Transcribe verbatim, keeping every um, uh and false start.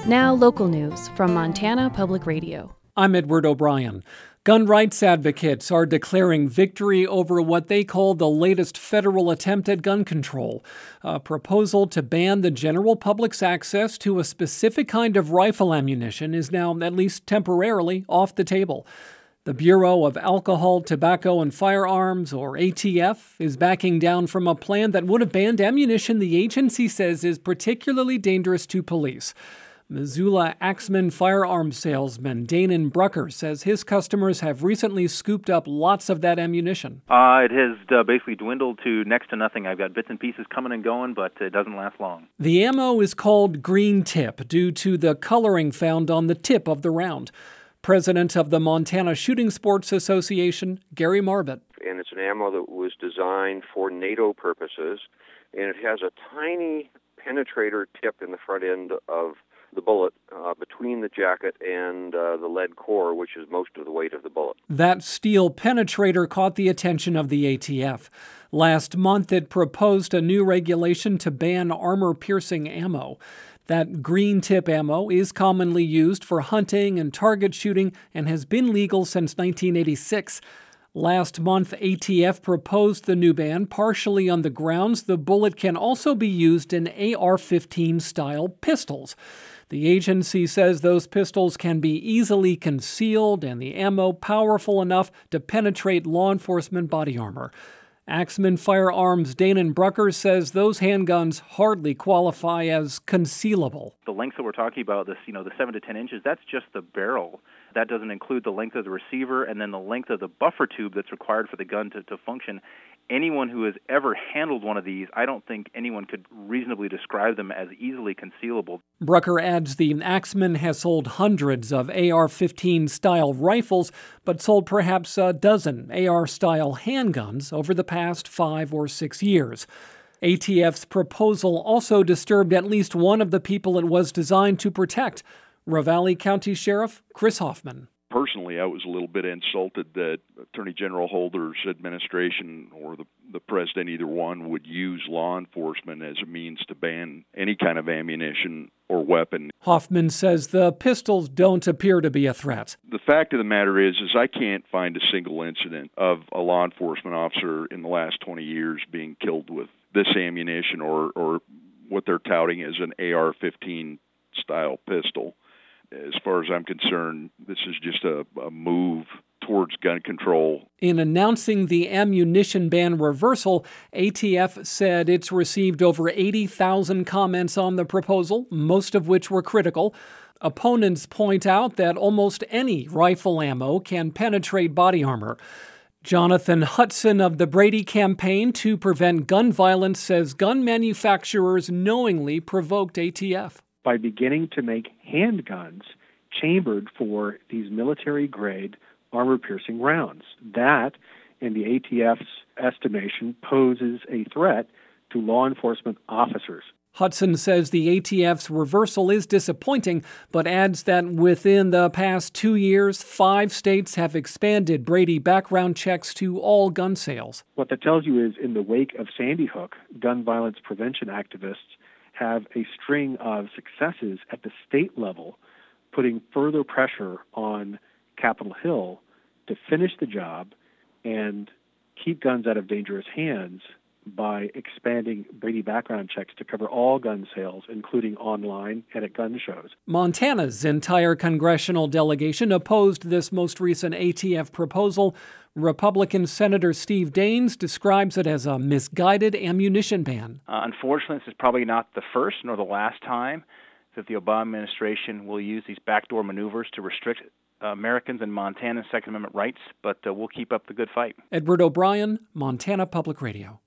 Now, local news from Montana Public Radio. I'm Edward O'Brien. Gun rights advocates are declaring victory over what they call the latest federal attempt at gun control, a proposal to ban the general public's access to a specific kind of rifle ammunition is now at least temporarily off the table. The Bureau of Alcohol, Tobacco, and Firearms, or A T F, is backing down from a plan that would have banned ammunition the agency says is particularly dangerous to police. Missoula Axeman firearms salesman Danon Brucker says his customers have recently scooped up lots of that ammunition. Uh, it has uh, basically dwindled to next to nothing. I've got bits and pieces coming and going, but it doesn't last long. The ammo is called green tip due to the coloring found on the tip of the round. President of the Montana Shooting Sports Association, Gary Marbut. And it's an ammo that was designed for NATO purposes, and it has a tiny penetrator tip in the front end of the bullet uh, between the jacket and uh, the lead core, which is most of the weight of the bullet. That steel penetrator caught the attention of the A T F. Last month, it proposed a new regulation to ban armor-piercing ammo. That green tip ammo is commonly used for hunting and target shooting and has been legal since nineteen eighty-six. Last month, A T F proposed the new ban partially on the grounds the bullet can also be used in A R fifteen style pistols. The agency says those pistols can be easily concealed and the ammo powerful enough to penetrate law enforcement body armor. Axeman Firearms' Danon Brucker says those handguns hardly qualify as concealable. The length that we're talking about, this, you know, the seven to ten inches, that's just the barrel. That doesn't include the length of the receiver and then the length of the buffer tube that's required for the gun to, to function. Anyone who has ever handled one of these, I don't think anyone could reasonably describe them as easily concealable. Brucker adds the Axeman has sold hundreds of A R fifteen style rifles, but sold perhaps a dozen A R style handguns over the past five or six years. A T F's proposal also disturbed at least one of the people it was designed to protect, Ravalli County Sheriff Chris Hoffman. Personally, I was a little bit insulted that Attorney General Holder's administration or the, the president, either one, would use law enforcement as a means to ban any kind of ammunition or weapon. Hoffman says the pistols don't appear to be a threat. The fact of the matter is, is I can't find a single incident of a law enforcement officer in the last twenty years being killed with this ammunition or, or what they're touting as an A R fifteen style pistol. As far as I'm concerned, this is just a, a move towards gun control. In announcing the ammunition ban reversal, A T F said it's received over eighty thousand comments on the proposal, most of which were critical. Opponents point out that almost any rifle ammo can penetrate body armor. Jonathan Hudson of the Brady Campaign to Prevent Gun Violence says gun manufacturers knowingly provoked A T F. By beginning to make handguns chambered for these military-grade armor-piercing rounds. That, in the A T F's estimation, poses a threat to law enforcement officers. Hudson says the A T F's reversal is disappointing, but adds that within the past two years, five states have expanded Brady background checks to all gun sales. What that tells you is, in the wake of Sandy Hook, gun violence prevention activists have a string of successes at the state level, putting further pressure on Capitol Hill to finish the job and keep guns out of dangerous hands by expanding Brady background checks to cover all gun sales, including online and at gun shows. Montana's entire congressional delegation opposed this most recent A T F proposal. Republican Senator Steve Daines describes it as a misguided ammunition ban. Uh, unfortunately, this is probably not the first nor the last time that the Obama administration will use these backdoor maneuvers to restrict uh, Americans and Montana's Second Amendment rights, but uh, we'll keep up the good fight. Edward O'Brien, Montana Public Radio.